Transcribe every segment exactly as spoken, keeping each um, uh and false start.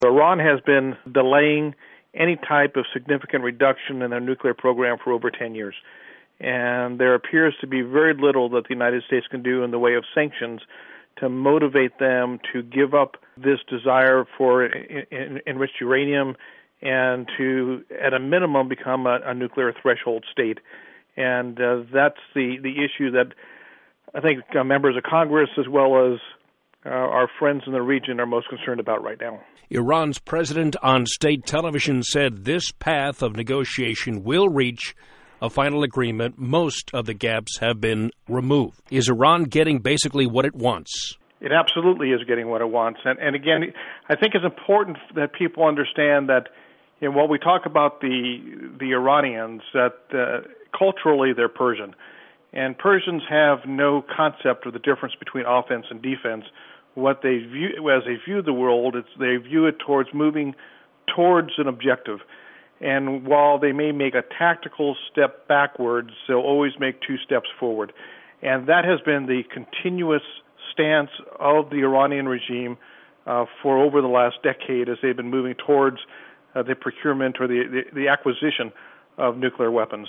Iran has been delaying any type of significant reduction in their nuclear program for over ten years. And there appears to be very little that the United States can do in the way of sanctions to motivate them to give up this desire for in, in, enriched uranium and to, at a minimum, become a, a nuclear threshold state. And uh, that's the, the issue that I think uh, members of Congress as well as uh, our friends in the region are most concerned about right now. Iran's president on state television said this path of negotiation will reach a final agreement. Most of the gaps have been removed. Is Iran getting basically what it wants? It absolutely is getting what it wants. And, and again, I think it's important that people understand that, you know, while we talk about the the Iranians, that uh, culturally they're Persian. And Persians have no concept of the difference between offense and defense. What they view, as they view the world, it's they view it towards moving towards an objective. And while they may make a tactical step backwards, they'll always make two steps forward. And that has been the continuous stance of the Iranian regime uh, for over the last decade as they've been moving towards uh, the procurement or the, the, the acquisition of nuclear weapons.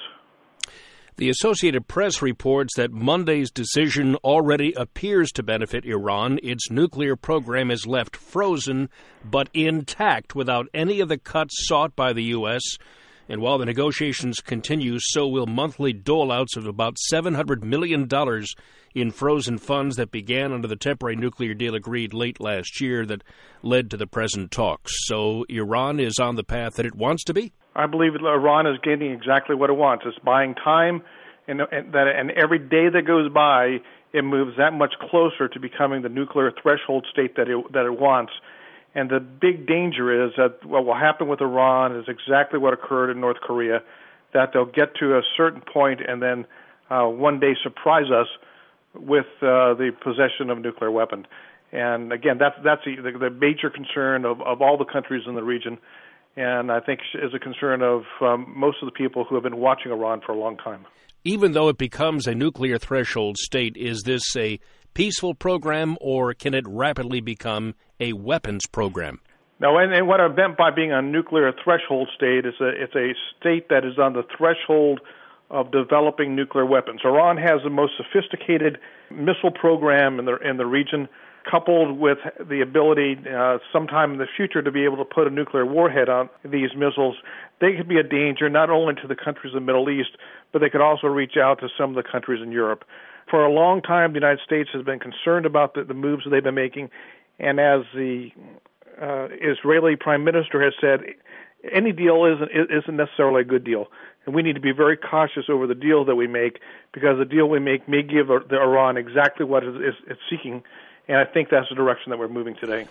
The Associated Press reports that Monday's decision already appears to benefit Iran. Its nuclear program is left frozen but intact without any of the cuts sought by the U S. And while the negotiations continue, so will monthly dole-outs of about seven hundred million dollars in frozen funds that began under the temporary nuclear deal agreed late last year that led to the present talks. So Iran is on the path that it wants to be? I believe Iran is getting exactly what it wants. It's buying time, and, and, that, and every day that goes by, it moves that much closer to becoming the nuclear threshold state that it, that it wants. And the big danger is that what will happen with Iran is exactly what occurred in North Korea, that they'll get to a certain point and then uh, one day surprise us with uh, the possession of a nuclear weapon. And again, that's that's the, the major concern of, of all the countries in the region, and I think is a concern of um, most of the people who have been watching Iran for a long time. Even though it becomes a nuclear threshold state, is this a peaceful program, or can it rapidly become a weapons program? No, and, and what I meant by being a nuclear threshold state is a, it's a state that is on the threshold of developing nuclear weapons. Iran has the most sophisticated missile program in the in the region, coupled with the ability uh, sometime in the future to be able to put a nuclear warhead on these missiles. They could be a danger not only to the countries of the Middle East, but they could also reach out to some of the countries in Europe. For a long time, the United States has been concerned about the, the moves that they've been making, and as the uh, Israeli Prime Minister has said, any deal isn't isn't necessarily a good deal, and we need to be very cautious over the deal that we make, because the deal we make may give the Iran exactly what it is it's seeking, and I think that's the direction that we're moving today.